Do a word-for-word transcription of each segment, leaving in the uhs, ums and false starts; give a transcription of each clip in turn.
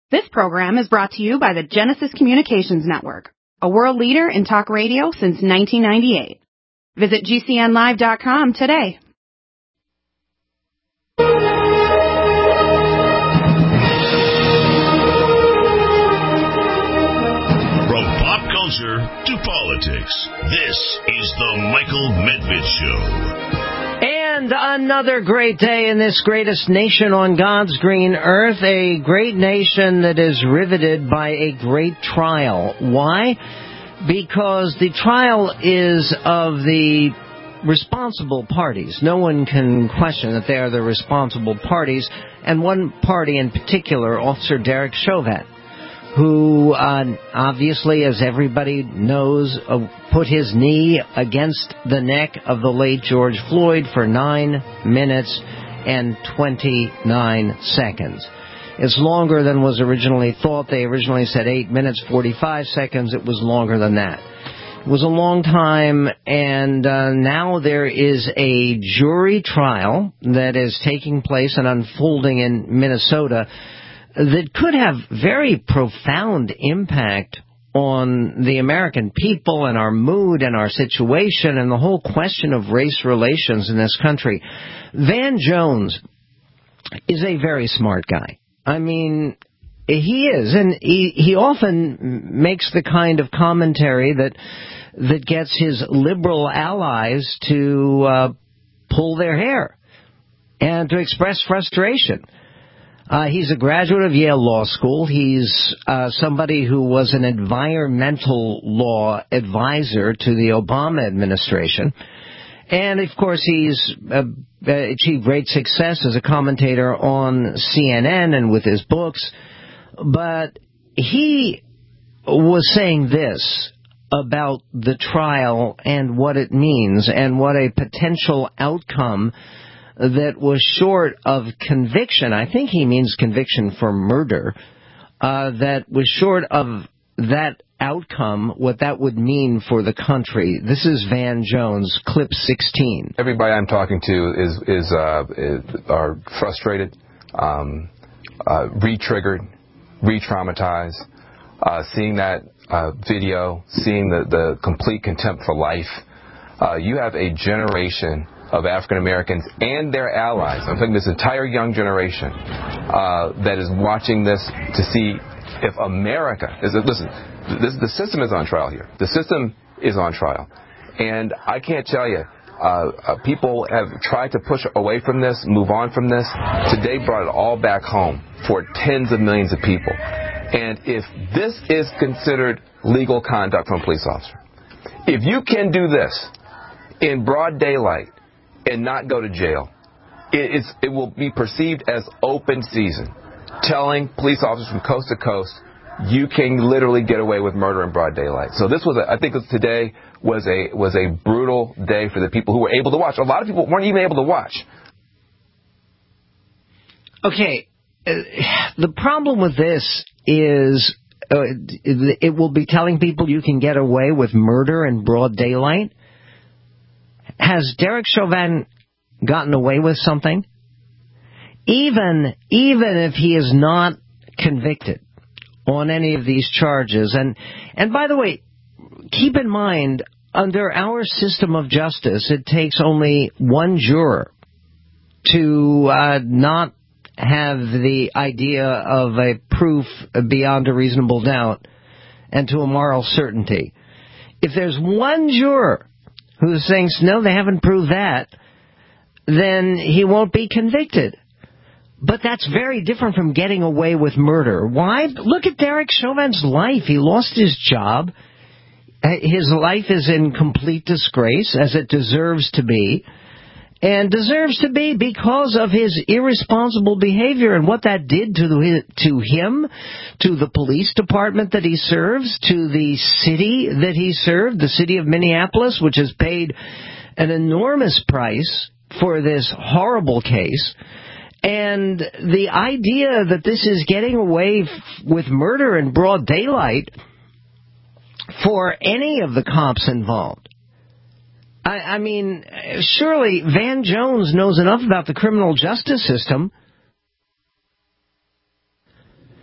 This program is brought to you by the Genesis Communications Network, a world leader in talk radio since nineteen ninety-eight. Visit G C N live dot com today. From pop culture to politics, this is the Michael Medved Show. And another great day in this greatest nation on God's green earth, a great nation that is riveted by a great trial. Why? Because the trial is of the responsible parties. No one can question that they are the responsible parties, and one party in particular, Officer Derek Chauvin, who uh, obviously, as everybody knows, uh, put his knee against the neck of the late George Floyd for nine minutes and twenty-nine seconds. It's longer than was originally thought. They originally said eight minutes, forty-five seconds. It was longer than that. It was a long time, and uh, now there is a jury trial that is taking place and unfolding in Minnesota that could have very profound impact on the American people and our mood and our situation and the whole question of race relations in this country. Van Jones is a very smart guy. I mean, he is, and he, he often makes the kind of commentary that that gets his liberal allies to uh, pull their hair and to express frustration. Uh, he's a graduate of Yale Law School. He's uh, somebody who was an environmental law advisor to the Obama administration. And, of course, he's uh, achieved great success as a commentator on C N N and with his books. But he was saying this about the trial and what it means and what a potential outcome that was short of conviction. I think he means conviction for murder. Uh, that was short of that outcome, what that would mean for the country. This is Van Jones, clip sixteen. Everybody I'm talking to is is, uh, is are frustrated, um, uh, re-triggered, re-traumatized. Uh, seeing that uh, video, seeing the, the complete contempt for life. Uh, you have a generation of African Americans and their allies, I'm thinking this entire young generation, uh, that is watching this to see if America is. Listen, this, the system is on trial here. The system is on trial, and I can't tell you. Uh, uh, people have tried to push away from this, move on from this. Today brought it all back home for tens of millions of people. And if this is considered legal conduct from a police officer, if you can do this in broad daylight and not go to jail, it, is, it will be perceived as open season, telling police officers from coast to coast, you can literally get away with murder in broad daylight. So this was, a, I think today was a was a brutal day for the people who were able to watch. A lot of people weren't even able to watch. Okay, uh, the problem with this is uh, it will be telling people you can get away with murder in broad daylight. Has Derek Chauvin gotten away with something? Even even if he is not convicted on any of these charges, and and by the way, keep in mind, under our system of justice, it takes only one juror to uh, not have the idea of a proof beyond a reasonable doubt and to a moral certainty. If there's one juror who thinks, no, they haven't proved that, then he won't be convicted. But that's very different from getting away with murder. Why? Look at Derek Chauvin's life. He lost his job. His life is in complete disgrace, as it deserves to be, and deserves to be because of his irresponsible behavior and what that did to the, to him, to the police department that he serves, to the city that he served, the city of Minneapolis, which has paid an enormous price for this horrible case. And the idea that this is getting away f- with murder in broad daylight for any of the cops involved. I, I mean, surely Van Jones knows enough about the criminal justice system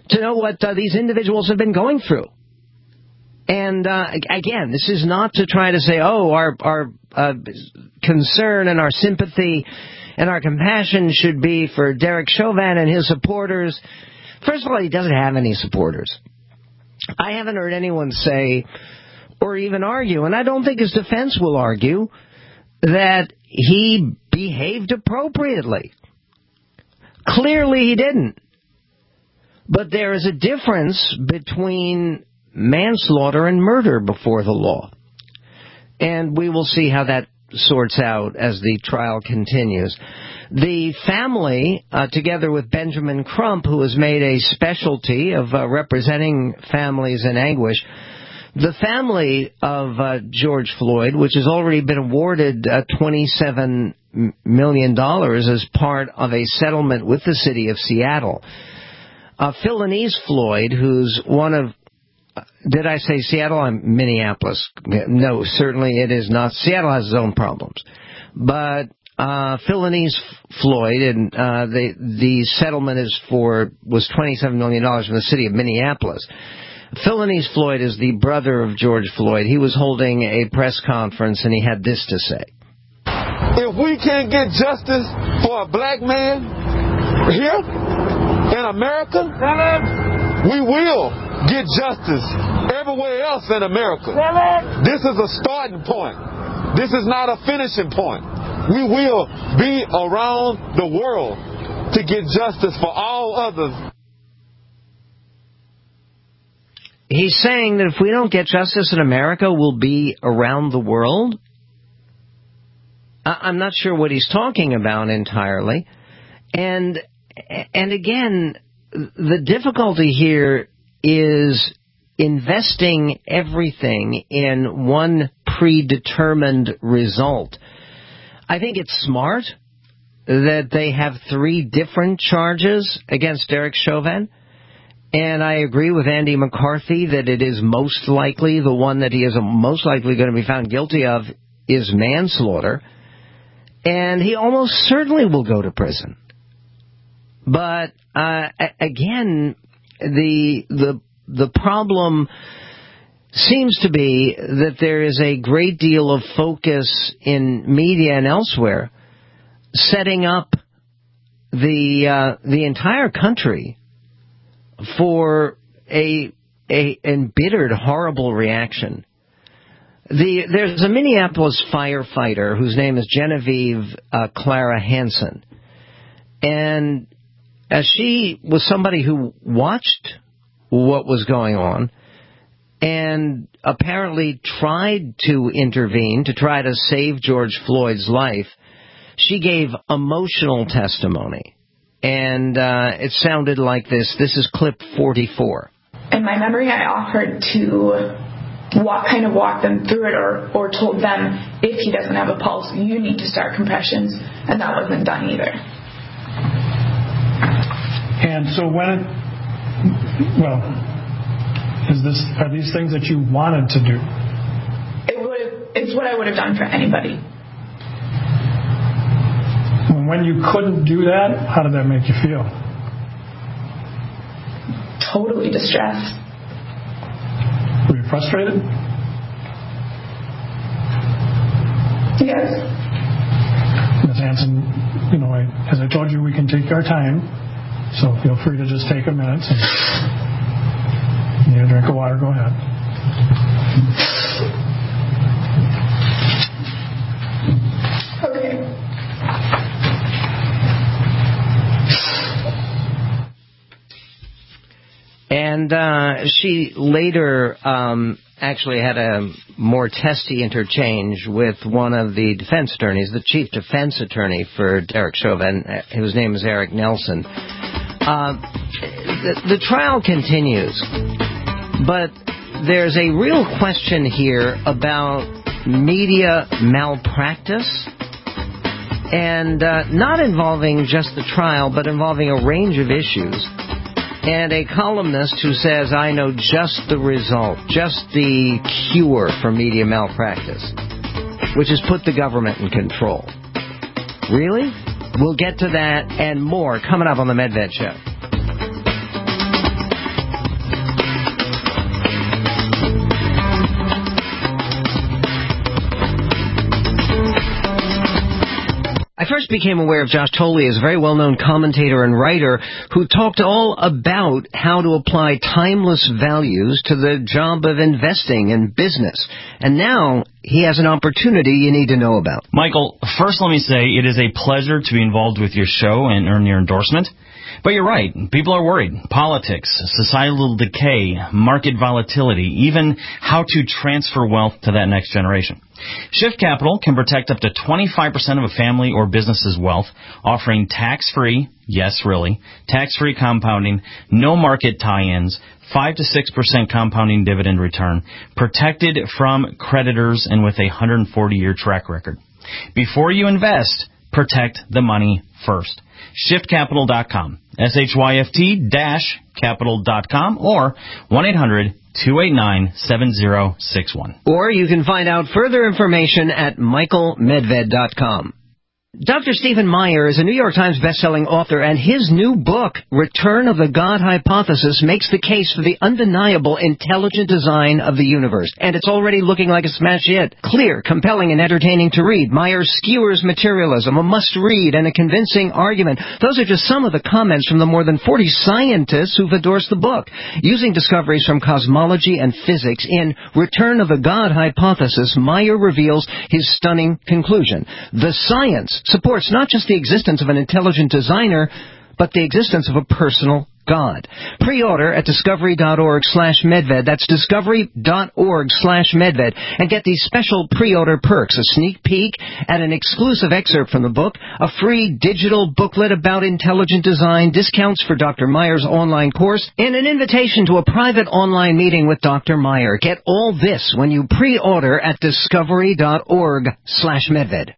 to know what uh, these individuals have been going through. And, uh, again, this is not to try to say, oh, our, our uh, concern and our sympathy and our compassion should be for Derek Chauvin and his supporters. First of all, he doesn't have any supporters. I haven't heard anyone say or even argue, and I don't think his defense will argue, that he behaved appropriately. Clearly he didn't. But there is a difference between manslaughter and murder before the law. And we will see how that sorts out as the trial continues. The family, uh, together with Benjamin Crump, who has made a specialty of uh, representing families in anguish, the family of uh, George Floyd, which has already been awarded uh, twenty-seven million dollars as part of a settlement with the city of Seattle. Uh, Philonise Floyd, who's one of, uh, did I say Seattle? I'm Minneapolis. No, certainly it is not. Seattle has its own problems. But uh, Philonise Floyd, and uh, the the settlement is for was twenty-seven million dollars from the city of Minneapolis. Philonise Floyd is the brother of George Floyd. He was holding a press conference, and he had this to say. If we can't get justice for a black man here in America, we will get justice everywhere else in America. This is a starting point. This is not a finishing point. We will be around the world to get justice for all others. He's saying that if we don't get justice in America, we'll be around the world. I'm not sure what he's talking about entirely. And and again, the difficulty here is investing everything in one predetermined result. I think it's smart that they have three different charges against Derek Chauvin. And I agree with Andy McCarthy that it is most likely, the one that he is most likely going to be found guilty of is manslaughter. And he almost certainly will go to prison. But, uh, again, the, the, the problem seems to be that there is a great deal of focus in media and elsewhere setting up the, uh, the entire country for a, a embittered, horrible reaction. The, there's a Minneapolis firefighter whose name is Genevieve uh, Clara Hansen. And as she was somebody who watched what was going on and apparently tried to intervene to try to save George Floyd's life, she gave emotional testimony. And uh, it sounded like this. This is clip forty-four. In my memory, I offered to walk, kind of walk them through it or, or told them, if he doesn't have a pulse, you need to start compressions. And that wasn't done either. And so when it, well, is this, are these things that you wanted to do? It would, it's what I would have done for anybody. When you couldn't do that, how did that make you feel? Totally distressed. Were you frustrated? Yes. Miz Hansen, you know, I, as I told you, we can take our time, so feel free to just take a minute. And you need a drink of water, go ahead. Okay. And uh, she later um, actually had a more testy interchange with one of the defense attorneys, the chief defense attorney for Derek Chauvin, whose name is Eric Nelson. Uh, the, the trial continues, but there's a real question here about media malpractice, and uh, not involving just the trial, but involving a range of issues. And a columnist who says, I know just the result, just the cure for media malpractice, which is put the government in control. Really? We'll get to that and more coming up on the Medved Show. first became aware of Josh Tolley as a very well-known commentator and writer who talked all about how to apply timeless values to the job of investing in business. And now he has an opportunity you need to know about. Michael, first let me say it is a pleasure to be involved with your show and earn your endorsement. But you're right. People are worried. Politics, societal decay, market volatility, even how to transfer wealth to that next generation. Shift Capital can protect up to twenty-five percent of a family or business's wealth, offering tax-free, yes, really, tax-free compounding, no market tie-ins, five to six percent compounding dividend return, protected from creditors, and with a one hundred forty year track record. Before you invest, protect the money first. shift capital dot com, S H Y F T dash capital dot com, or one eight hundred two eight nine seven zero six one. Or you can find out further information at michael medved dot com. Doctor Stephen Meyer is a New York Times bestselling author, and his new book, Return of the God Hypothesis, makes the case for the undeniable intelligent design of the universe. And it's already looking like a smash hit. Clear, compelling, and entertaining to read. Meyer skewers materialism, a must-read, and a convincing argument. Those are just some of the comments from the more than forty scientists who've endorsed the book. Using discoveries from cosmology and physics in Return of the God Hypothesis, Meyer reveals his stunning conclusion. The science supports not just the existence of an intelligent designer, but the existence of a personal God. Pre-order at discovery.org slash medved. That's discovery.org slash medved. And get these special pre-order perks: a sneak peek at an exclusive excerpt from the book, a free digital booklet about intelligent design, discounts for Doctor Meyer's online course, and an invitation to a private online meeting with Doctor Meyer. Get all this when you pre-order at discovery.org slash medved.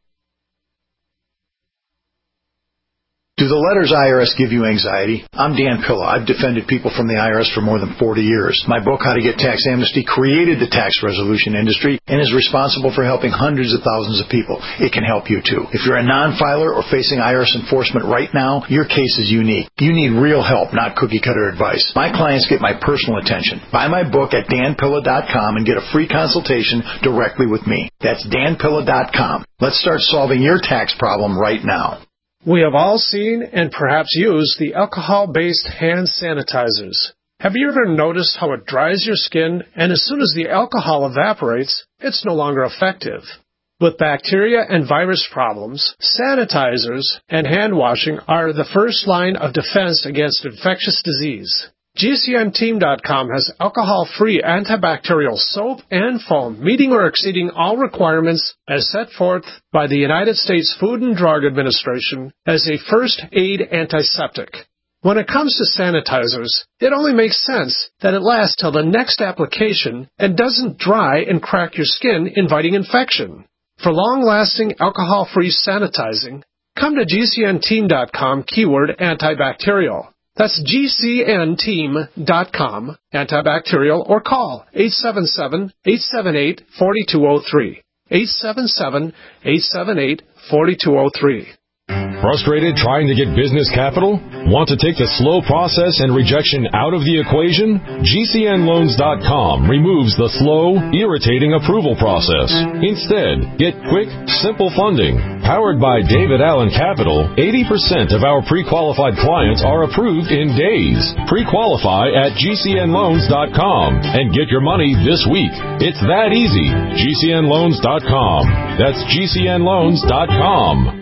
Do the letters I R S give you anxiety? I'm Dan Pilla. I've defended people from the I R S for more than forty years. My book, How to Get Tax Amnesty, created the tax resolution industry and is responsible for helping hundreds of thousands of people. It can help you, too. If you're a non-filer or facing I R S enforcement right now, your case is unique. You need real help, not cookie-cutter advice. My clients get my personal attention. Buy my book at dan pilla dot com and get a free consultation directly with me. That's dan pilla dot com. Let's start solving your tax problem right now. We have all seen and perhaps used the alcohol-based hand sanitizers. Have you ever noticed how it dries your skin, and as soon as the alcohol evaporates, it's no longer effective? With bacteria and virus problems, sanitizers and hand washing are the first line of defense against infectious disease. G C N team dot com has alcohol-free antibacterial soap and foam, meeting or exceeding all requirements as set forth by the United States Food and Drug Administration as a first aid antiseptic. When it comes to sanitizers, it only makes sense that it lasts till the next application and doesn't dry and crack your skin, inviting infection. For long-lasting alcohol-free sanitizing, come to G C N team dot com, keyword antibacterial. That's G C N team dot com, antibacterial, or call eight seven seven, eight seven eight, four two zero three. eight seven seven, eight seven eight, four two zero three. Frustrated trying to get business capital? Want to take the slow process and rejection out of the equation? G C N loans dot com removes the slow, irritating approval process. Instead, get quick, simple funding. Powered by David Allen Capital, eighty percent of our pre-qualified clients are approved in days. Pre-qualify at G C N loans dot com and get your money this week. It's that easy. G C N loans dot com. That's G C N loans dot com.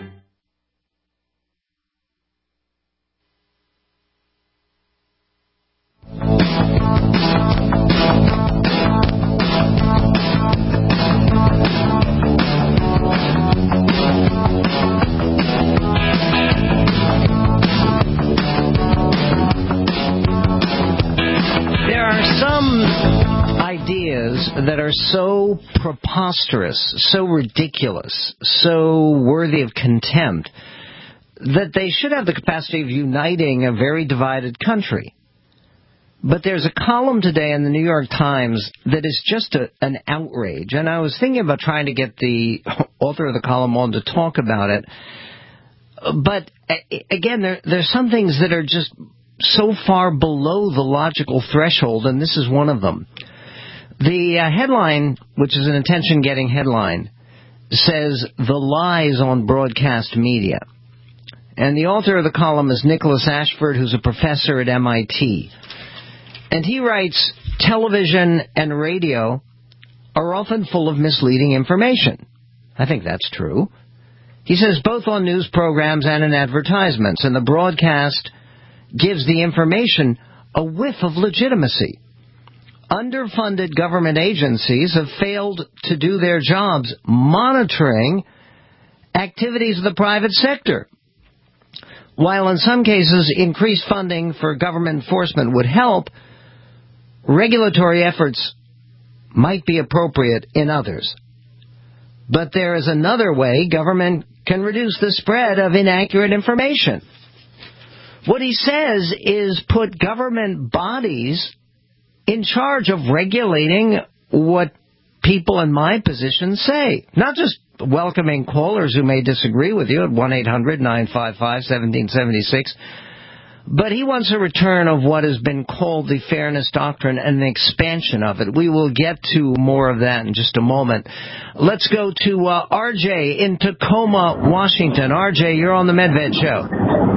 That are so preposterous, so ridiculous, so worthy of contempt, that they should have the capacity of uniting a very divided country. But there's a column today in the New York Times that is just a, an outrage, and I was thinking about trying to get the author of the column on to talk about it. But again, there, there's some things that are just so far below the logical threshold, and this is one of them. The uh, headline, which is an attention-getting headline, says the lies on broadcast media. And the author of the column is Nicholas Ashford, who's a professor at M I T. And he writes, television and radio are often full of misleading information. I think that's true. He says both on news programs and in advertisements, and the broadcast gives the information a whiff of legitimacy. Underfunded government agencies have failed to do their jobs monitoring activities of the private sector. While in some cases increased funding for government enforcement would help, regulatory efforts might be appropriate in others. But there is another way government can reduce the spread of inaccurate information. What he says is put government bodies in charge of regulating what people in my position say. Not just welcoming callers who may disagree with you at one eight hundred nine five five one seven seven six. But he wants a return of what has been called the Fairness Doctrine and an expansion of it. We will get to more of that in just a moment. Let's go to uh, R J in Tacoma, Washington. R J, you're on the Medved Show.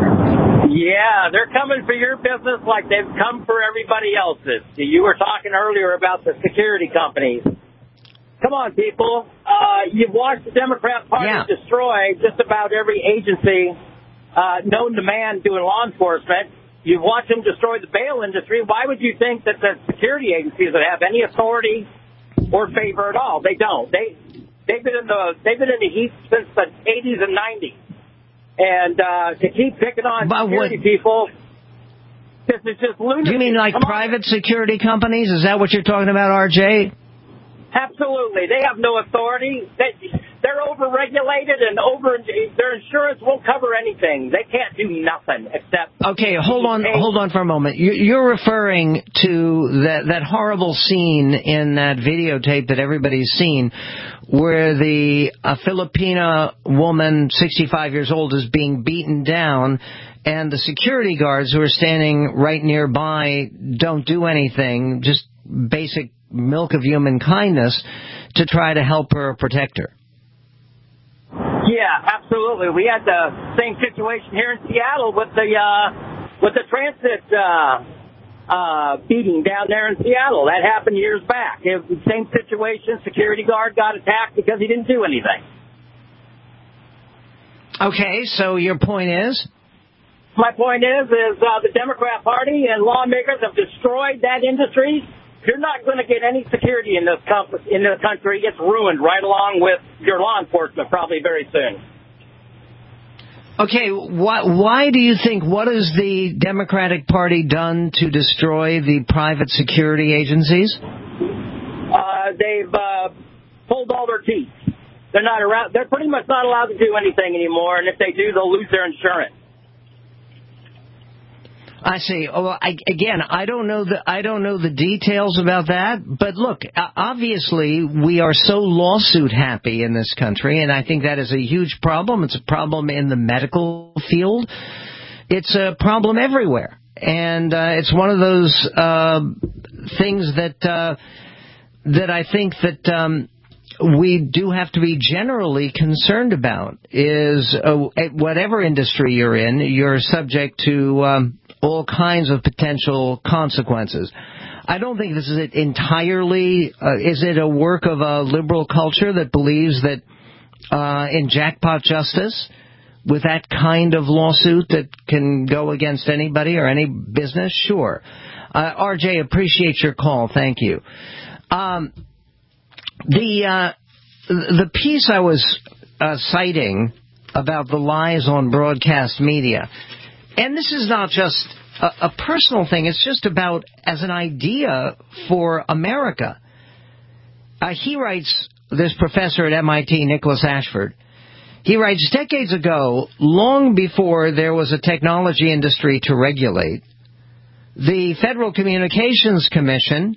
Yeah, they're coming for your business like they've come for everybody else's. You were talking earlier about the security companies. Come on, people. Uh, you've watched the Democrat Party yeah. destroy just about every agency uh, known to man doing law enforcement. You've watched them destroy the bail industry. Why would you think that the security agencies would have any authority or favor at all? They don't. They they've been in the they've been in the heat since the eighties and nineties. And uh, to keep picking on but security what, people, this is just lunacy. Do you mean like Come private on. security companies? Is that what you're talking about, R J? Absolutely. They have no authority. They, they're over-regulated, and over their insurance won't cover anything. They can't do nothing except... Okay, hold on pay. hold on for a moment. You're referring to that, that horrible scene in that videotape that everybody's seen where the a Filipina woman, sixty-five years old, is being beaten down, and the security guards who are standing right nearby don't do anything, just basic milk of human kindness to try to help her or protect her. Yeah, absolutely. We had the same situation here in Seattle with the uh, with the transit uh, uh, beating down there in Seattle. That happened years back. It was the same situation. Security guard got attacked because he didn't do anything. Okay, so your point is? My point is, is uh, the Democrat Party and lawmakers have destroyed that industry. You're not going to get any security in this com- in the country. It's ruined right along with your law enforcement probably very soon. Okay, why, why do you think, what has the Democratic Party done to destroy the private security agencies? Uh, they've uh, pulled all their teeth. They're not around. They're pretty much not allowed to do anything anymore, and if they do, they'll lose their insurance. I see. Oh, I, again, I don't know the I don't know the details about that. But look, obviously, we are so lawsuit happy in this country, and I think that is a huge problem. It's a problem in the medical field. It's a problem everywhere, and uh, it's one of those uh, things that uh, that I think that. Um, we do have to be generally concerned about is uh, whatever industry you're in, you're subject to um, all kinds of potential consequences. I don't think this is it entirely. Uh, is it a work of a liberal culture that believes that uh, in jackpot justice, with that kind of lawsuit that can go against anybody or any business? Sure. Uh, R J, appreciate your call. Thank you. Um, The uh, the piece I was uh, citing about the lies on broadcast media, and this is not just a, a personal thing, it's just about as an idea for America. Uh, he writes, this professor at M I T, Nicholas Ashford, he writes, decades ago, long before there was a technology industry to regulate, the Federal Communications Commission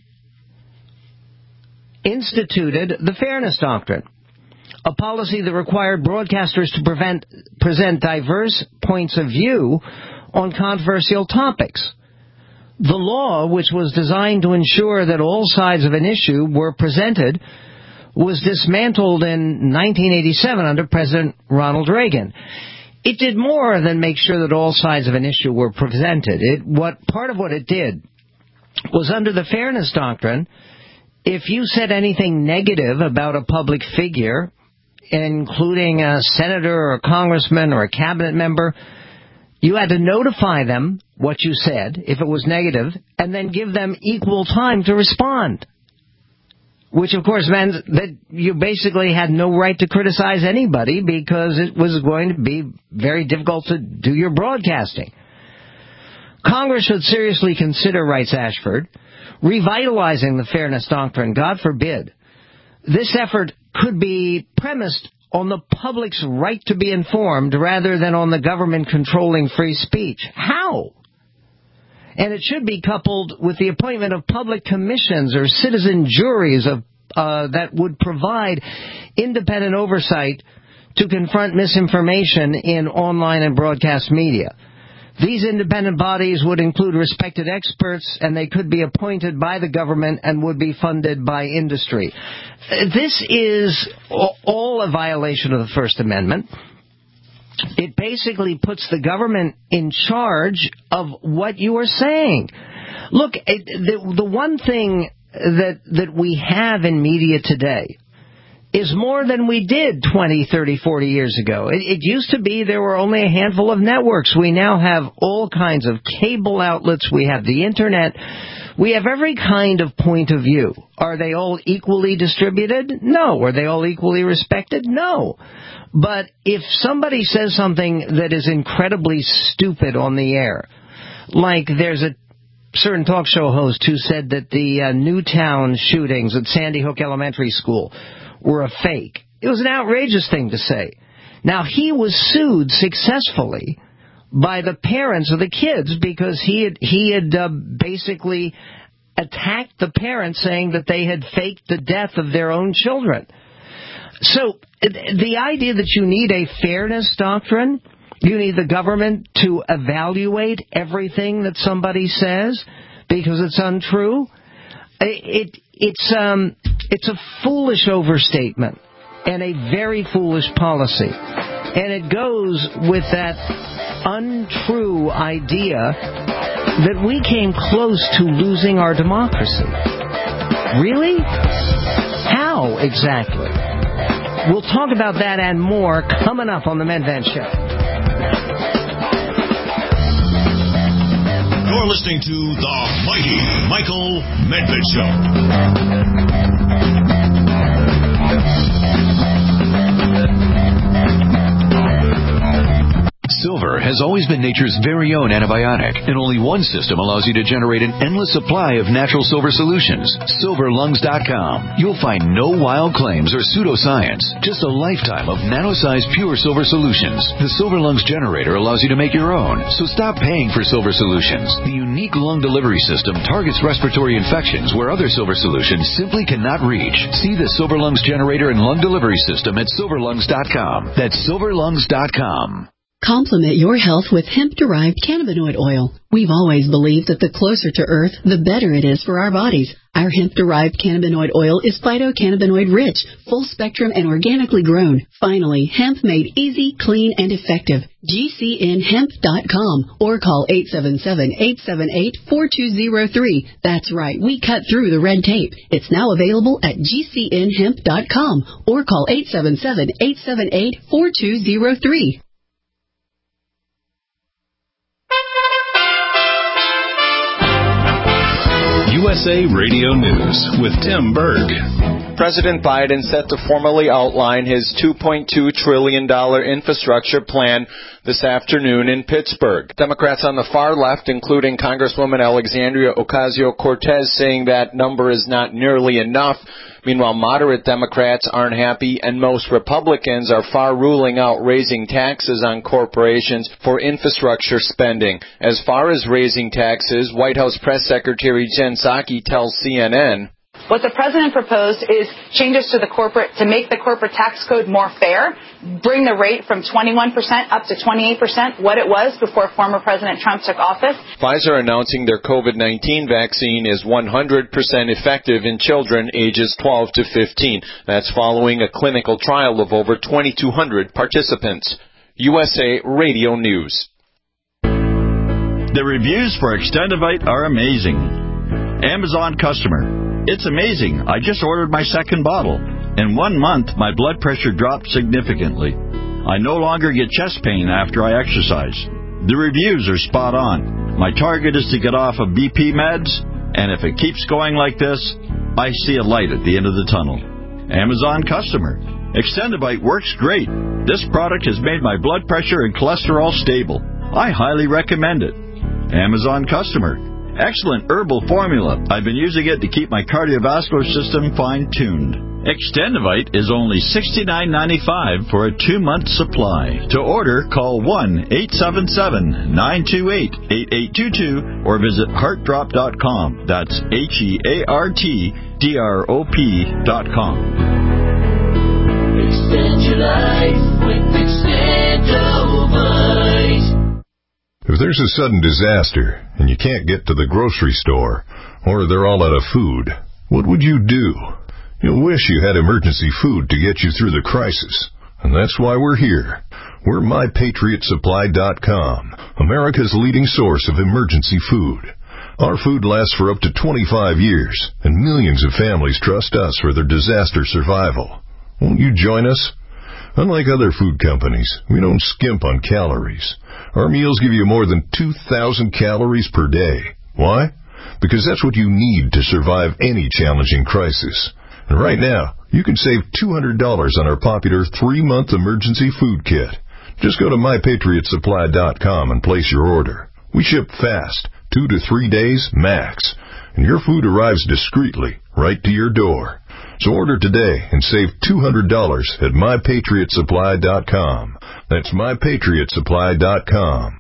instituted the Fairness Doctrine, a policy that required broadcasters to prevent, present diverse points of view on controversial topics. The law, which was designed to ensure that all sides of an issue were presented, was dismantled in nineteen eighty-seven under President Ronald Reagan. It did more than make sure that all sides of an issue were presented. It, what part of what it did was under the Fairness Doctrine, if you said anything negative about a public figure, including a senator or a congressman or a cabinet member, you had to notify them what you said, if it was negative, and then give them equal time to respond. Which, of course, meant that you basically had no right to criticize anybody because it was going to be very difficult to do your broadcasting. Congress should seriously consider, writes Ashford, revitalizing the Fairness Doctrine. God forbid. This effort could be premised on the public's right to be informed rather than on the government controlling free speech. How? And it should be coupled with the appointment of public commissions or citizen juries of, uh, that would provide independent oversight to confront misinformation in online and broadcast media. These independent bodies would include respected experts, and they could be appointed by the government and would be funded by industry. This is all a violation of the First Amendment. It basically puts the government in charge of what you are saying. Look, the, the one thing that that we have in media today is more than we did twenty, thirty, forty years ago. It, it used to be there were only a handful of networks. We now have all kinds of cable outlets. We have the Internet. We have every kind of point of view. Are they all equally distributed? No. Are they all equally respected? No. But if somebody says something that is incredibly stupid on the air, like there's a certain talk show host who said that the uh, Newtown shootings at Sandy Hook Elementary School were a fake. It was an outrageous thing to say. Now, he was sued successfully by the parents of the kids because he had, he had uh, basically attacked the parents, saying that they had faked the death of their own children. So the idea that you need a fairness doctrine, you need the government to evaluate everything that somebody says because it's untrue, it, it's, um, it's a foolish overstatement and a very foolish policy. And it goes with that untrue idea that we came close to losing our democracy. Really? How exactly? We'll talk about that and more coming up on the Medved Show. You're listening to the mighty Michael Medved Show. Silver has always been nature's very own antibiotic, and only one system allows you to generate an endless supply of natural silver solutions. silver lungs dot com. You'll find no wild claims or pseudoscience, just a lifetime of nano-sized pure silver solutions. The Silver Lungs generator allows you to make your own, so stop paying for silver solutions. The unique lung delivery system targets respiratory infections where other silver solutions simply cannot reach. See the Silver Lungs generator and lung delivery system at silver lungs dot com. That's silver lungs dot com. Complement your health with hemp-derived cannabinoid oil. We've always believed that the closer to Earth, the better it is for our bodies. Our hemp-derived cannabinoid oil is phytocannabinoid-rich, full-spectrum, and organically grown. Finally, hemp made easy, clean, and effective. G C N hemp dot com or call eight seven seven, eight seven eight, four two zero three. That's right, we cut through the red tape. It's now available at G C N hemp dot com or call eight seven seven, eight seven eight, four two zero three. U S A Radio News with Tim Berg. President Biden set to formally outline his two point two trillion dollars infrastructure plan this afternoon in Pittsburgh. Democrats on the far left, including Congresswoman Alexandria Ocasio-Cortez, saying that number is not nearly enough. Meanwhile, moderate Democrats aren't happy, and most Republicans are far ruling out raising taxes on corporations for infrastructure spending. As far as raising taxes, White House Press Secretary Jen Psaki tells C N N, What the president proposed is changes to the corporate, to make the corporate tax code more fair, bring the rate from twenty-one percent up to twenty-eight percent, what it was before former President Trump took office. Pfizer announcing their COVID nineteen vaccine is one hundred percent effective in children ages twelve to fifteen. That's following a clinical trial of over twenty-two hundred participants. U S A Radio News. The reviews for Extendivite are amazing. Amazon customer. It's amazing. I just ordered my second bottle. In one month, my blood pressure dropped significantly. I no longer get chest pain after I exercise. The reviews are spot on. My target is to get off of B P meds, and if it keeps going like this, I see a light at the end of the tunnel. Amazon customer. Extendivite works great. This product has made my blood pressure and cholesterol stable. I highly recommend it. Amazon customer. Excellent herbal formula. I've been using it to keep my cardiovascular system fine-tuned. Extendivite is only sixty-nine ninety-five for a two-month supply. To order, call one eight seven seven, nine two eight, eight eight two two or visit heart drop dot com. That's H E A R T D R O P dot com. Extend your life with Extendivite. If there's a sudden disaster and you can't get to the grocery store, or they're all out of food, what would you do? You'll wish you had emergency food to get you through the crisis. And that's why we're here. We're my patriot supply dot com, America's leading source of emergency food. Our food lasts for up to twenty-five years, and millions of families trust us for their disaster survival. Won't you join us? Unlike other food companies, we don't skimp on calories. Our meals give you more than two thousand calories per day. Why? Because that's what you need to survive any challenging crisis. And right now, you can save two hundred dollars on our popular three-month emergency food kit. Just go to my patriot supply dot com and place your order. We ship fast, two to three days max, and your food arrives discreetly right to your door. So order today and save two hundred dollars at my patriot supply dot com. That's my patriot supply dot com.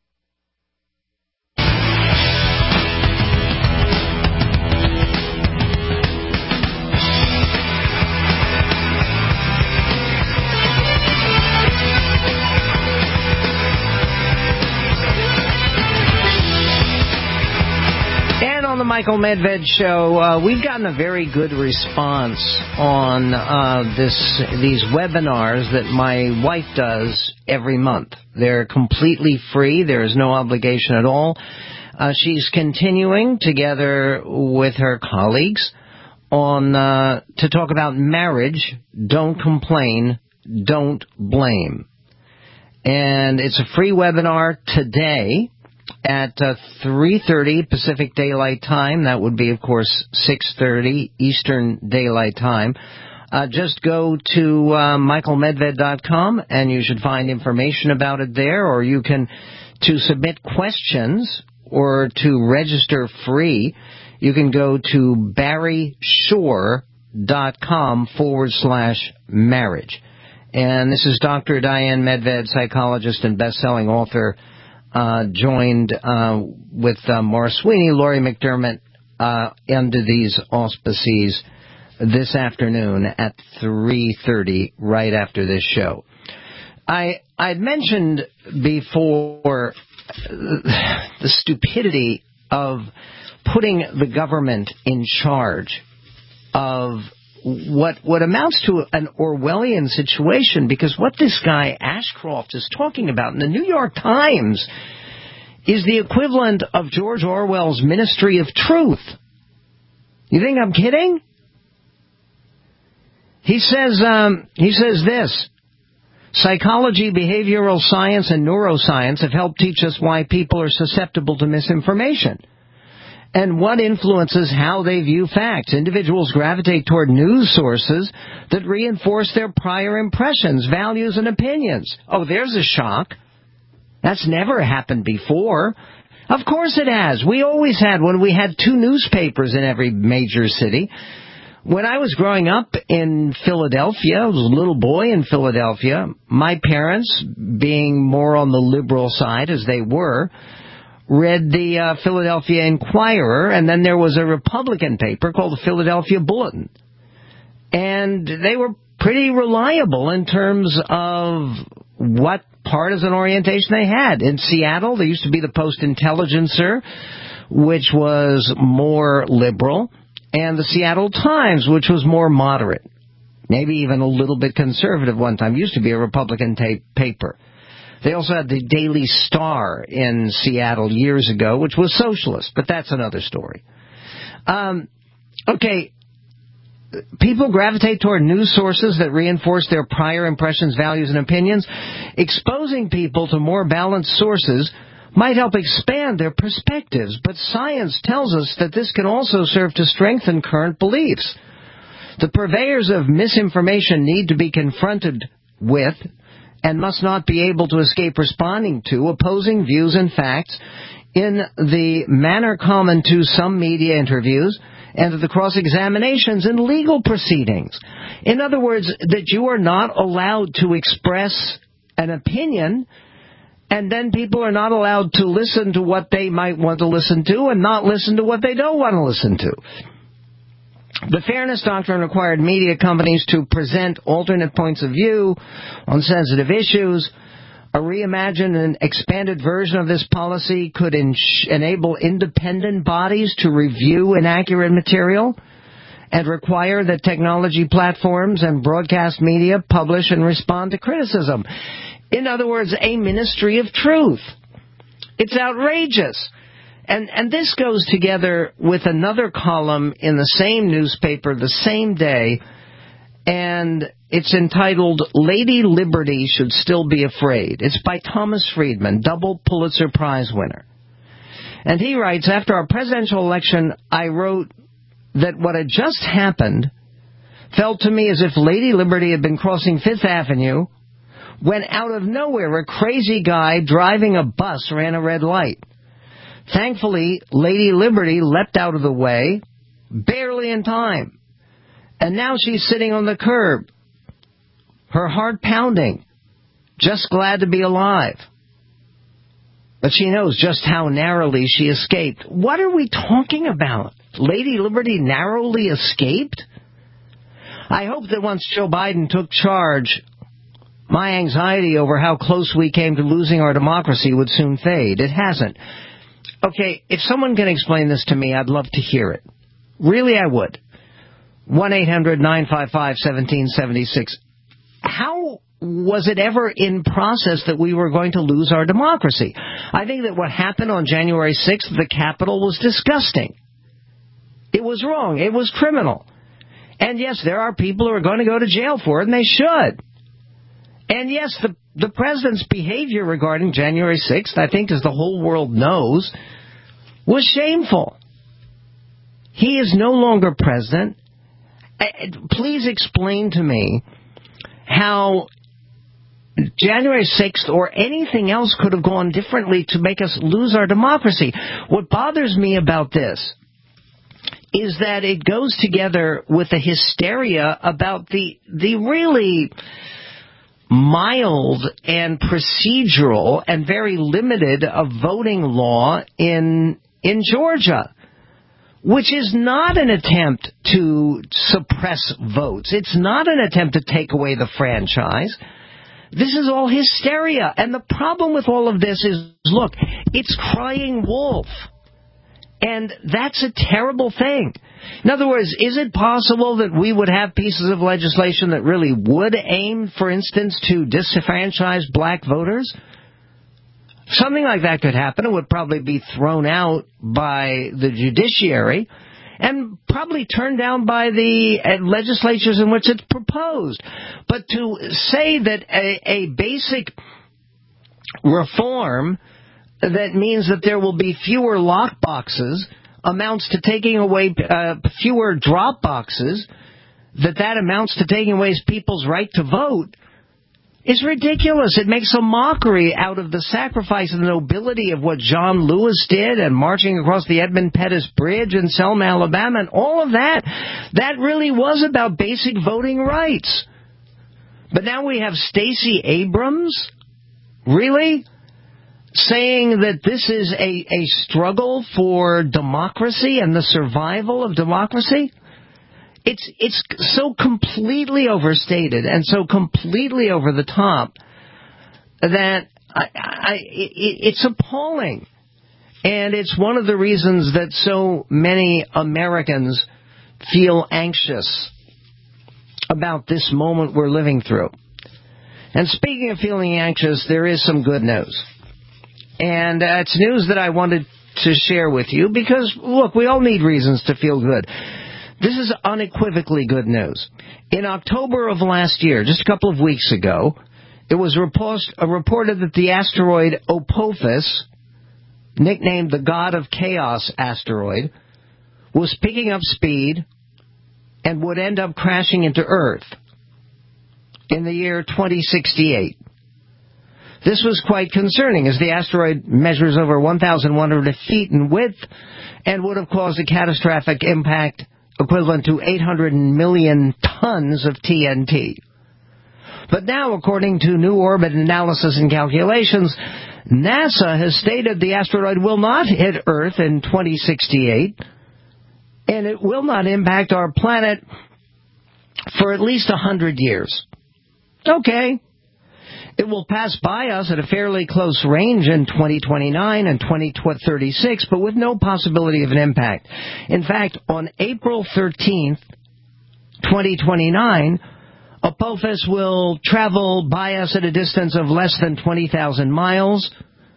On the Michael Medved Show, uh, we've gotten a very good response on uh, this these webinars that my wife does every month. They're completely free. There is no obligation at all. Uh, she's continuing together with her colleagues on uh, to talk about marriage. Don't complain. Don't blame. And it's a free webinar today at uh, three thirty Pacific Daylight Time. That would be, of course, six thirty Eastern Daylight Time. Uh, just go to uh, michael medved dot com and you should find information about it there, or you can, to submit questions or to register free, you can go to barry shore dot com forward slash marriage. And this is Doctor Diane Medved, psychologist and best-selling author, Uh, joined uh, with uh, Maura Sweeney, Laurie McDermott, uh, under these auspices this afternoon at three thirty, right after this show. I I'd mentioned before the stupidity of putting the government in charge of what what amounts to an Orwellian situation, because what this guy Ashcroft is talking about in the New York Times is the equivalent of George Orwell's Ministry of Truth. You think I'm kidding? He says um, he says this: psychology, behavioral science, and neuroscience have helped teach us why people are susceptible to misinformation and what influences how they view facts. Individuals gravitate toward news sources that reinforce their prior impressions, values, and opinions. Oh, there's a shock. That's never happened before. Of course it has. We always had, when we had two newspapers in every major city. When I was growing up in Philadelphia, I was a little boy in Philadelphia, my parents, being more on the liberal side as they were, read the uh, Philadelphia Inquirer, and then there was a Republican paper called the Philadelphia Bulletin. And they were pretty reliable in terms of what partisan orientation they had. In Seattle, there used to be the Post-Intelligencer, which was more liberal, and the Seattle Times, which was more moderate, maybe even a little bit conservative one time. Used to be a Republican ta- paper. They also had the Daily Star in Seattle years ago, which was socialist, but that's another story. Um, okay, people gravitate toward news sources that reinforce their prior impressions, values, and opinions. Exposing people to more balanced sources might help expand their perspectives, but science tells us that this can also serve to strengthen current beliefs. The purveyors of misinformation need to be confronted with and must not be able to escape responding to opposing views and facts in the manner common to some media interviews and to the cross-examinations in legal proceedings. In other words, that you are not allowed to express an opinion, and then people are not allowed to listen to what they might want to listen to and not listen to what they don't want to listen to. The Fairness Doctrine required media companies to present alternate points of view on sensitive issues. A reimagined and expanded version of this policy could en- enable independent bodies to review inaccurate material and require that technology platforms and broadcast media publish and respond to criticism. In other words, a ministry of truth. It's outrageous. And and this goes together with another column in the same newspaper the same day, and it's entitled, Lady Liberty Should Still Be Afraid. It's by Thomas Friedman, double Pulitzer Prize winner. And he writes, after our presidential election, I wrote that what had just happened felt to me as if Lady Liberty had been crossing Fifth Avenue when out of nowhere a crazy guy driving a bus ran a red light. Thankfully, Lady Liberty leapt out of the way, barely in time. And now she's sitting on the curb, her heart pounding, just glad to be alive. But she knows just how narrowly she escaped. What are we talking about? Lady Liberty narrowly escaped? I hope that once Joe Biden took charge, my anxiety over how close we came to losing our democracy would soon fade. It hasn't. Okay, if someone can explain this to me, I'd love to hear it. Really, I would. one eight hundred nine five five one seven seven six. How was it ever in process that we were going to lose our democracy? I think that what happened on January sixth at the Capitol was disgusting. It was wrong. It was criminal. And yes, there are people who are going to go to jail for it, and they should. And yes, the, the president's behavior regarding January sixth, I think as the whole world knows, was shameful. He is no longer president. Please explain to me how January sixth or anything else could have gone differently to make us lose our democracy. What bothers me about this is that it goes together with the hysteria about the the really mild and procedural and very limited of voting law in in Georgia, which is not an attempt to suppress votes. It's not an attempt to take away the franchise. This is all hysteria. And the problem with all of this is, look, it's crying wolf. And that's a terrible thing. In other words, is it possible that we would have pieces of legislation that really would aim, for instance, to disenfranchise black voters? Something like that could happen. It would probably be thrown out by the judiciary and probably turned down by the legislatures in which it's proposed. But to say that a, a basic reform that means that there will be fewer lock boxes amounts to taking away uh, fewer drop boxes, that that amounts to taking away people's right to vote, is ridiculous. It makes a mockery out of the sacrifice and the nobility of what John Lewis did and marching across the Edmund Pettus Bridge in Selma, Alabama, and all of that. That really was about basic voting rights. But now we have Stacey Abrams? Really? saying that this is a, a struggle for democracy and the survival of democracy. It's it's so completely overstated and so completely over the top that I, I, it, it's appalling. And it's one of the reasons that so many Americans feel anxious about this moment we're living through. And speaking of feeling anxious, there is some good news. And uh, it's news that I wanted to share with you because, look, we all need reasons to feel good. This is unequivocally good news. In October of last year, just a couple of weeks ago, it was report, uh, reported that the asteroid Apophis, nicknamed the God of Chaos asteroid, was picking up speed and would end up crashing into Earth in the year twenty sixty-eight. This was quite concerning, as the asteroid measures over one thousand one hundred feet in width and would have caused a catastrophic impact equivalent to eight hundred million tons of T N T. But now, according to new orbit analysis and calculations, NASA has stated the asteroid will not hit Earth in twenty sixty-eight, and it will not impact our planet for at least one hundred years. Okay. It will pass by us at a fairly close range in twenty twenty-nine and twenty thirty-six, but with no possibility of an impact. In fact, on April thirteenth, twenty twenty-nine, Apophis will travel by us at a distance of less than twenty thousand miles.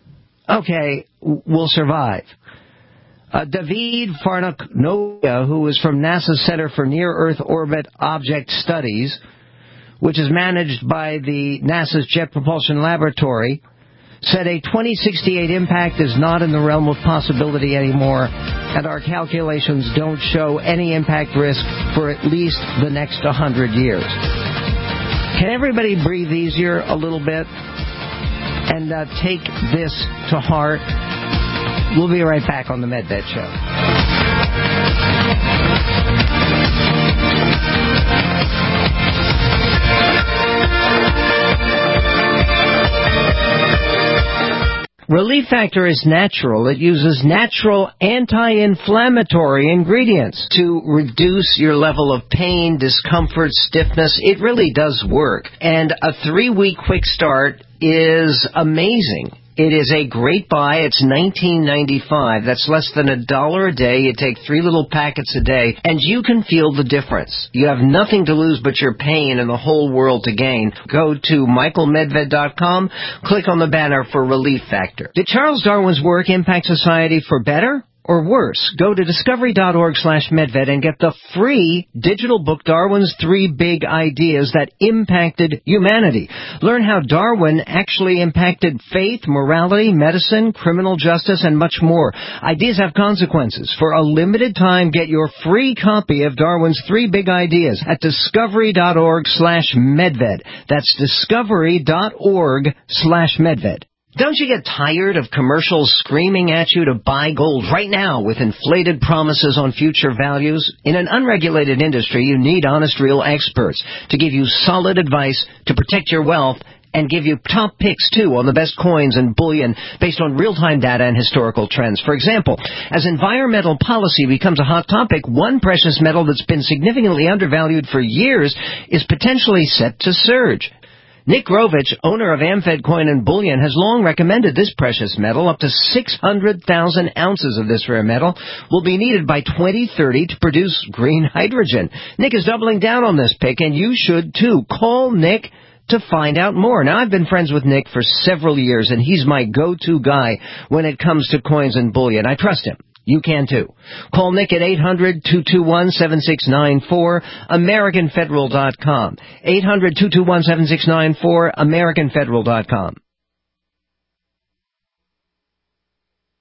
Okay, we'll survive. Uh, David Farnok-Novia, who is from NASA's Center for Near-Earth Orbit Object Studies, which is managed by the NASA's Jet Propulsion Laboratory, said a twenty sixty-eight impact is not in the realm of possibility anymore, and our calculations don't show any impact risk for at least the next one hundred years. Can everybody breathe easier a little bit and uh, take this to heart? We'll be right back on the Medved Show. Relief Factor is natural. It uses natural anti-inflammatory ingredients to reduce your level of pain, discomfort, stiffness. It really does work. And a three-week quick start is amazing. It is a great buy. It's nineteen ninety-five. That's less than a dollar a day. You take three little packets a day, and you can feel the difference. You have nothing to lose but your pain and the whole world to gain. Go to michael medved dot com. Click on the banner for Relief Factor. Did Charles Darwin's work impact society for better or worse? Go to discovery dot org slash medved and get the free digital book, Darwin's Three Big Ideas That Impacted Humanity. Learn how Darwin actually impacted faith, morality, medicine, criminal justice, and much more. Ideas have consequences. For a limited time, get your free copy of Darwin's Three Big Ideas at discovery dot org slash medved. That's discovery dot org slash medved. Don't you get tired of commercials screaming at you to buy gold right now with inflated promises on future values? In an unregulated industry, you need honest, real experts to give you solid advice to protect your wealth and give you top picks, too, on the best coins and bullion based on real-time data and historical trends. For example, as environmental policy becomes a hot topic, one precious metal that's been significantly undervalued for years is potentially set to surge. Nick Grovich, owner of Amfed Coin and Bullion, has long recommended this precious metal. Up to six hundred thousand ounces of this rare metal will be needed by twenty thirty to produce green hydrogen. Nick is doubling down on this pick, and you should too. Call Nick to find out more. Now, I've been friends with Nick for several years, and he's my go-to guy when it comes to coins and bullion. I trust him. You can too. Call Nick at eight hundred, two two one, seven six nine four, American Federal dot com. eight hundred, two two one, seven six nine four, American Federal dot com.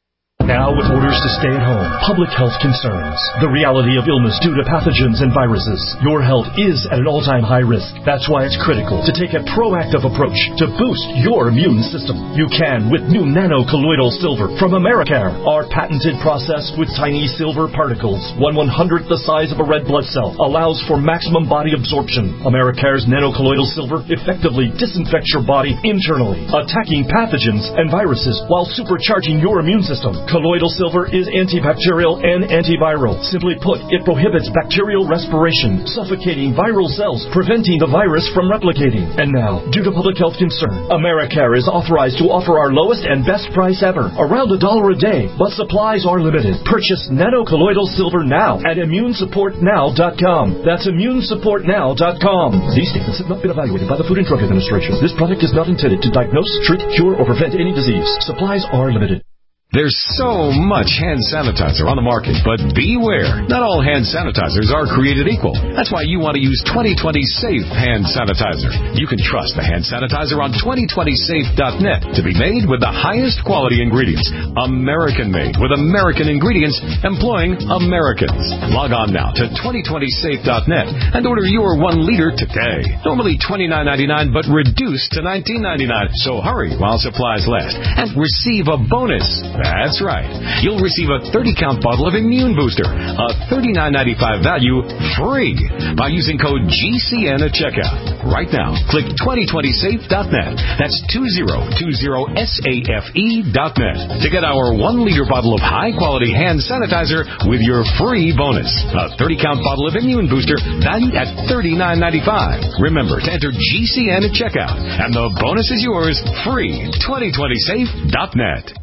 Now with orders to stay at home, public health concerns, the reality of illness due to pathogens and viruses, your health is at an all-time high risk. That's why it's critical to take a proactive approach to boost your immune system. You can with new nano-colloidal silver from Americare. Our patented process with tiny silver particles, one one-hundredth the size of a red blood cell, allows for maximum body absorption. Americare's nano-colloidal silver effectively disinfects your body internally, attacking pathogens and viruses while supercharging your immune system. Colloidal silver is antibacterial and antiviral. Simply put, it prohibits bacterial respiration, suffocating viral cells, preventing the virus from replicating. And now, due to public health concern, Americare is authorized to offer our lowest and best price ever, around a dollar a day, but supplies are limited. Purchase nano-colloidal silver now at immune support now dot com. That's immune support now dot com. These statements have not been evaluated by the Food and Drug Administration. This product is not intended to diagnose, treat, cure, or prevent any disease. Supplies are limited. There's so much hand sanitizer on the market, but beware. Not all hand sanitizers are created equal. That's why you want to use twenty twenty Safe Hand Sanitizer. You can trust the hand sanitizer on twenty twenty safe dot net to be made with the highest quality ingredients. American-made with American ingredients employing Americans. Log on now to twenty twenty safe dot net and order your one liter today. Normally twenty-nine ninety-nine, but reduced to nineteen ninety-nine. So hurry while supplies last and receive a bonus. That's right. You'll receive a thirty count bottle of Immune Booster, a thirty-nine ninety-five value, free by using code G C N at checkout. Right now, click twenty twenty safe dot net. That's twenty twenty safe dot net to get our one liter bottle of high-quality hand sanitizer with your free bonus. A thirty count bottle of Immune Booster valued at thirty-nine ninety-five. Remember to enter G C N at checkout, and the bonus is yours free. twenty twenty safe dot net.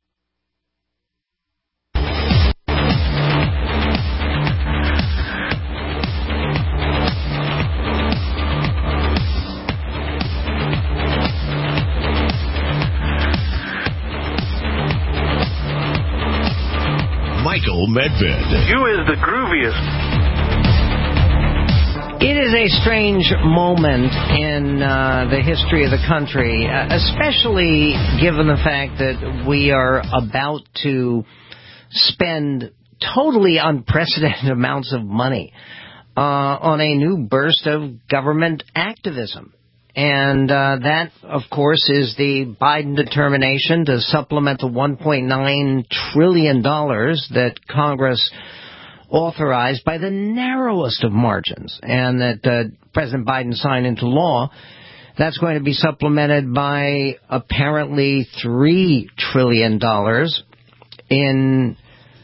Michael Medved. You is the grooviest. It is a strange moment in uh, the history of the country, uh, especially given the fact that we are about to spend totally unprecedented amounts of money uh, on a new burst of government activism. And uh, that, of course, is the Biden determination to supplement the one point nine trillion dollars that Congress authorized by the narrowest of margins, and that uh, President Biden signed into law. That's going to be supplemented by apparently three trillion dollars in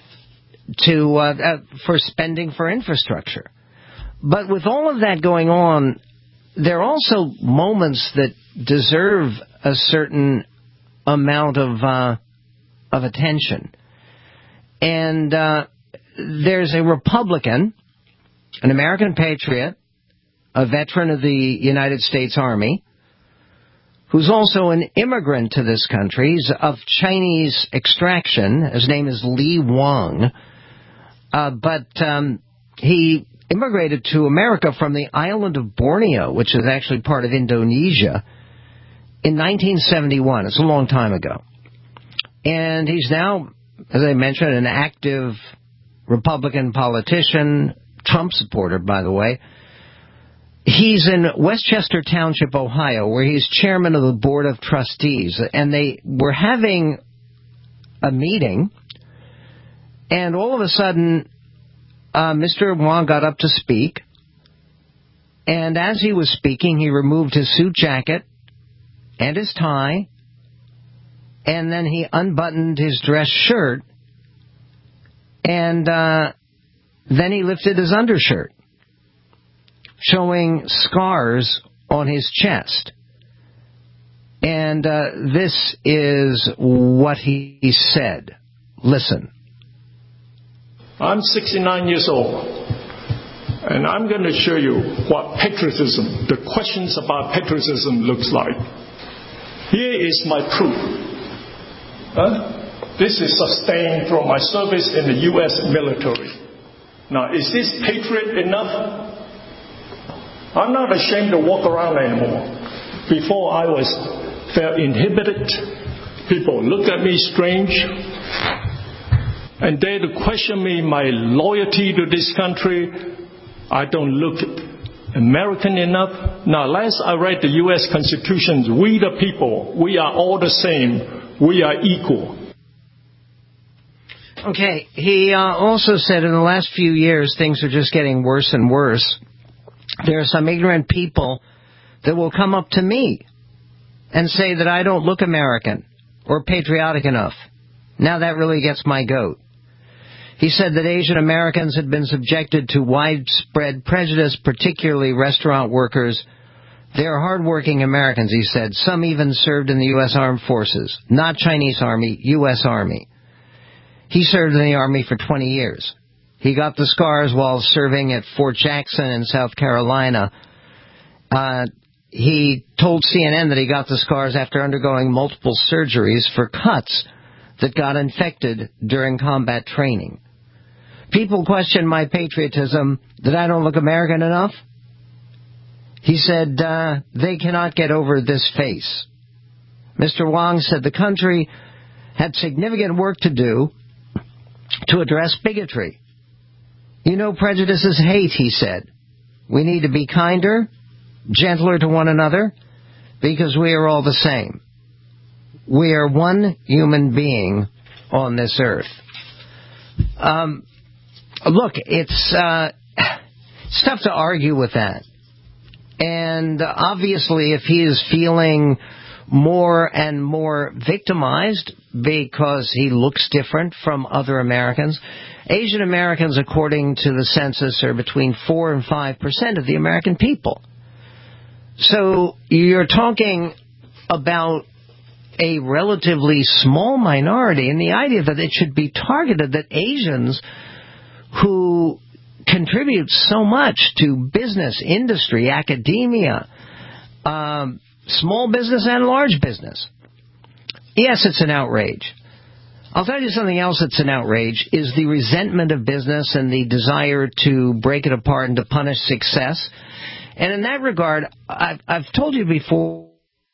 to uh, uh, for spending for infrastructure. But with all of that going on, there are also moments that deserve a certain amount of uh, of attention. And uh, there's a Republican, an American patriot, a veteran of the United States Army, who's also an immigrant to this country. He's of Chinese extraction. His name is Lee Wang. Uh, but um, he immigrated to America from the island of Borneo, which is actually part of Indonesia, in nineteen seventy-one. It's a long time ago. And he's now, as I mentioned, an active Republican politician, Trump supporter, by the way. He's in Westchester Township, Ohio, where he's chairman of the Board of Trustees. And they were having a meeting, and all of a sudden, Uh, Mister Wang got up to speak, and as he was speaking, he removed his suit jacket and his tie, and then he unbuttoned his dress shirt, and uh, then he lifted his undershirt, showing scars on his chest. And uh, this is what he said. Listen. I'm sixty-nine years old, and I'm going to show you what patriotism, the questions about patriotism looks like. Here is my proof. Huh? This is sustained from my service in the U S military. Now, is this patriot enough? I'm not ashamed to walk around anymore. Before I was felt inhibited. People look at me strange. and they to question me my loyalty to this country. I don't look American enough. Now, last I read the U S Constitution, we the people, we are all the same. We are equal. Okay, he uh, also said in the last few years things are just getting worse and worse. There are some ignorant people that will come up to me and say that I don't look American or patriotic enough. Now that really gets my goat. He said that Asian Americans had been subjected to widespread prejudice, particularly restaurant workers. They are hardworking Americans, he said. Some even served in the U S Armed Forces. Not Chinese Army, U S Army. He served in the Army for twenty years. He got the scars while serving at Fort Jackson in South Carolina. Uh, he told C N N that he got the scars after undergoing multiple surgeries for cuts that got infected during combat training. People question my patriotism, that I don't look American enough. He said uh, they cannot get over this face. Mister Wong said the country had significant work to do to address bigotry. You know, prejudice is hate, he said. We need to be kinder, gentler to one another, because we are all the same. We are one human being on this earth. Um, look, it's, uh, it's tough to argue with that. And uh, obviously, if he is feeling more and more victimized because he looks different from other Americans, Asian Americans, according to the census, are between four and five percent of the American people. So you're talking about a relatively small minority, and the idea that it should be targeted, that Asians who contribute so much to business, industry, academia, um, small business and large business. Yes, it's an outrage. I'll tell you something else that's an outrage, is the resentment of business and the desire to break it apart and to punish success. And in that regard, I've, I've told you before,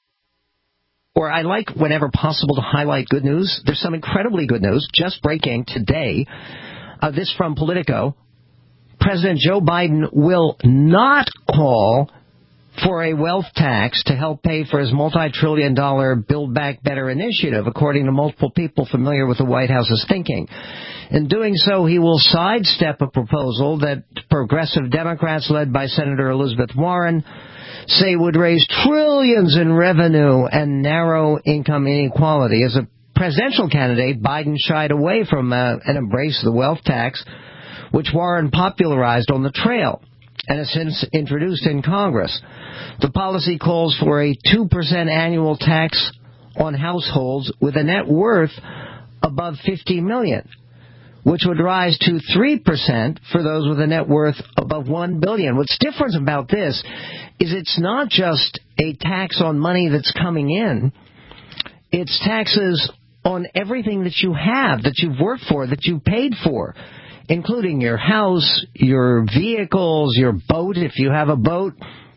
or I like whenever possible to highlight good news. There's some incredibly good news just breaking today. Uh, this from Politico. President Joe Biden will not call for a wealth tax to help pay for his multi-trillion dollar Build Back Better initiative, according to multiple people familiar with the White House's thinking. In doing so, he will sidestep a proposal that progressive Democrats, led by Senator Elizabeth Warren, say would raise trillions in revenue and narrow income inequality. As a presidential candidate, Biden shied away from uh, an embrace of the wealth tax, which Warren popularized on the trail and has since introduced in Congress. The policy calls for a two percent annual tax on households with a net worth above fifty million dollars, which would rise to three percent for those with a net worth above one billion dollars. What's different about this is it's not just a tax on money that's coming in. It's taxes on everything that you have, that you've worked for, that you've paid for, including your house, your vehicles, your boat, if you have a boat,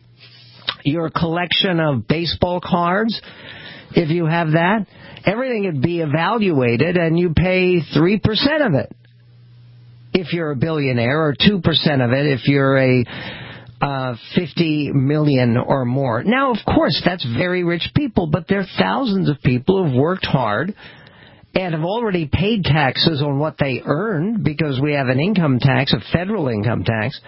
your collection of baseball cards, if you have that. Everything would be evaluated, and you pay three percent of it if you're a billionaire, or two percent of it if you're a uh, fifty million or more. Now, of course, that's very rich people, but there are thousands of people who've worked hard and have already paid taxes on what they earn, because we have an income tax, a federal income tax.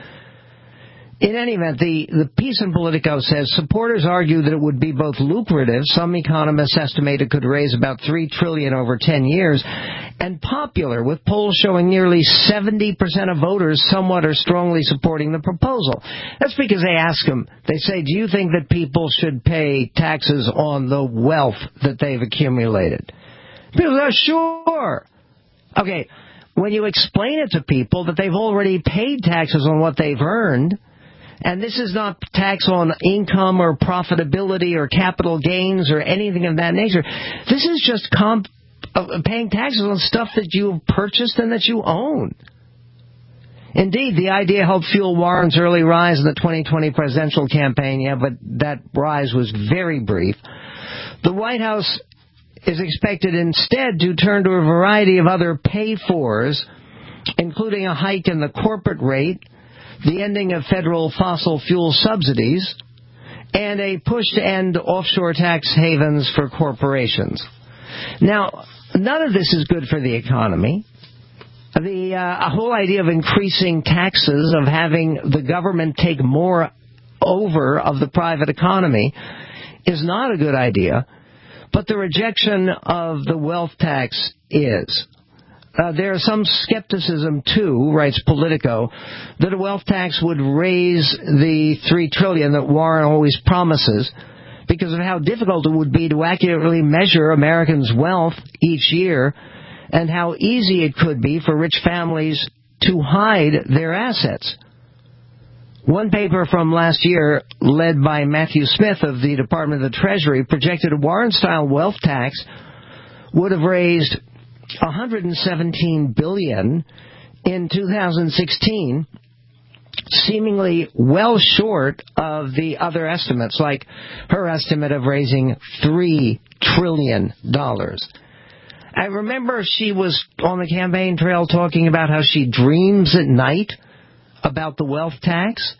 In any event, the, the piece in Politico says supporters argue that it would be both lucrative, some economists estimate it could raise about three trillion dollars over ten years, and popular, with polls showing nearly seventy percent of voters somewhat or strongly supporting the proposal. That's because they ask them, they say, do you think that people should pay taxes on the wealth that they've accumulated? People say, sure. Okay, when you explain it to people that they've already paid taxes on what they've earned, and this is not tax on income or profitability or capital gains or anything of that nature. This is just comp- uh, paying taxes on stuff that you've purchased and that you own. Indeed, the idea helped fuel Warren's early rise in the twenty twenty presidential campaign, yeah, but that rise was very brief. The White House is expected instead to turn to a variety of other pay-fors, including a hike in the corporate rate, the ending of federal fossil fuel subsidies, and a push to end offshore tax havens for corporations. Now, none of this is good for the economy. The uh, whole idea of increasing taxes, of having the government take more over of the private economy, is not a good idea. But the rejection of the wealth tax is. Uh, there is some skepticism, too, writes Politico, that a wealth tax would raise the three trillion dollars that Warren always promises because of how difficult it would be to accurately measure Americans' wealth each year and how easy it could be for rich families to hide their assets. One paper from last year, led by Matthew Smith of the Department of the Treasury, projected a Warren-style wealth tax would have raised one hundred seventeen billion dollars in two thousand sixteen, seemingly well short of the other estimates, like her estimate of raising three trillion dollars. I remember she was on the campaign trail talking about how she dreams at night about the wealth tax.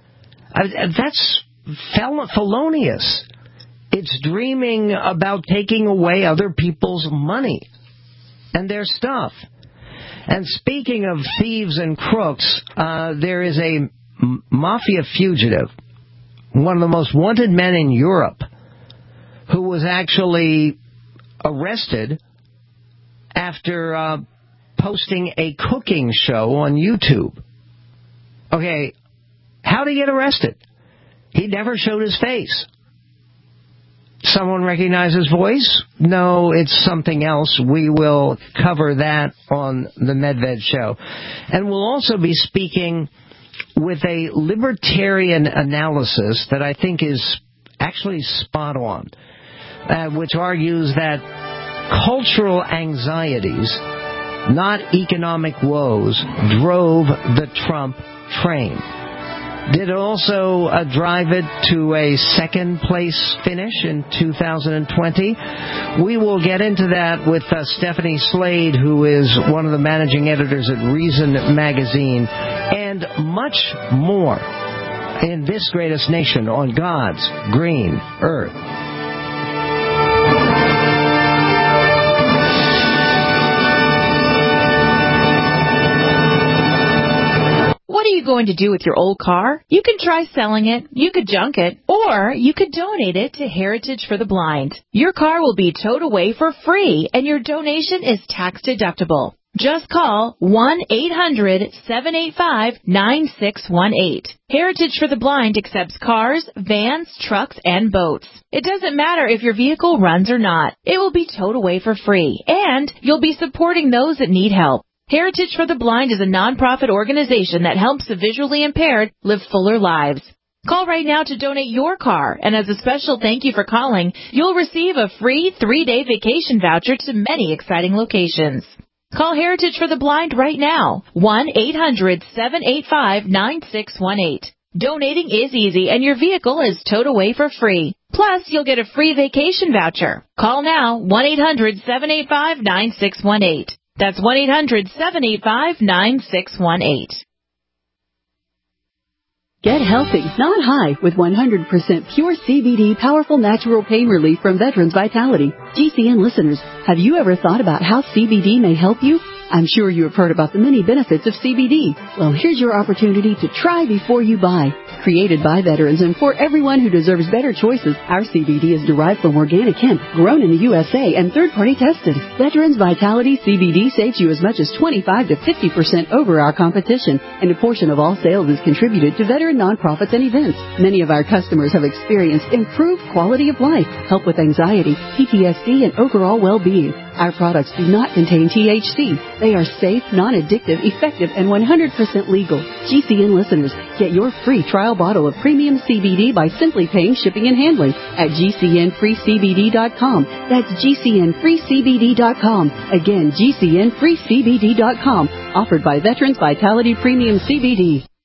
That's fel- felonious. It's dreaming about taking away other people's money and their stuff. And speaking of thieves and crooks, uh, there is a m- mafia fugitive, one of the most wanted men in Europe, who was actually arrested after uh, posting a cooking show on YouTube. Okay, how did he get arrested? He never showed his face. Someone recognize his voice? No, it's something else. We will cover that on the Medved Show. And we'll also be speaking with a libertarian analysis that I think is actually spot on, uh, which argues that cultural anxieties, not economic woes, drove the Trump train. Did it also uh, drive it to a second-place finish in two thousand twenty? We will get into that with uh, Stephanie Slade, who is one of the managing editors at Reason Magazine, and much more in This Greatest Nation on God's Green Earth. What are you going to do with your old car? You can try selling it, you could junk it, or you could donate it to Heritage for the Blind. Your car will be towed away for free, and your donation is tax deductible. Just call one eight hundred seven eight five nine six one eight. Heritage for the Blind accepts cars, vans, trucks, and boats. It doesn't matter if your vehicle runs or not. It will be towed away for free, and you'll be supporting those that need help. Heritage for the Blind is a nonprofit organization that helps the visually impaired live fuller lives. Call right now to donate your car, and as a special thank you for calling, you'll receive a free three-day vacation voucher to many exciting locations. Call Heritage for the Blind right now, one eight hundred seven eight five nine six one eight. Donating is easy, and your vehicle is towed away for free. Plus, you'll get a free vacation voucher. Call now, one eight hundred seven eight five nine six one eight. That's one eight hundred seven eight five nine six one eight. Get healthy, not high, with one hundred percent pure C B D powerful natural pain relief from Veterans Vitality. G C N listeners, have you ever thought about how C B D may help you? I'm sure you have heard about the many benefits of C B D. Well, here's your opportunity to try before you buy. Created by veterans and for everyone who deserves better choices, our C B D is derived from organic hemp, grown in the U S A, and third-party tested. Veterans Vitality C B D saves you as much as twenty-five to fifty percent over our competition, and a portion of all sales is contributed to veteran nonprofits and events. Many of our customers have experienced improved quality of life, help with anxiety, P T S D, and overall well-being. Our products do not contain T H C. They are safe, non-addictive, effective, and one hundred percent legal. G C N listeners, get your free trial bottle of premium C B D by simply paying shipping and handling at G C N free C B D dot com. That's G C N free C B D dot com. Again, G C N free C B D dot com. Offered by Veterans Vitality Premium C B D.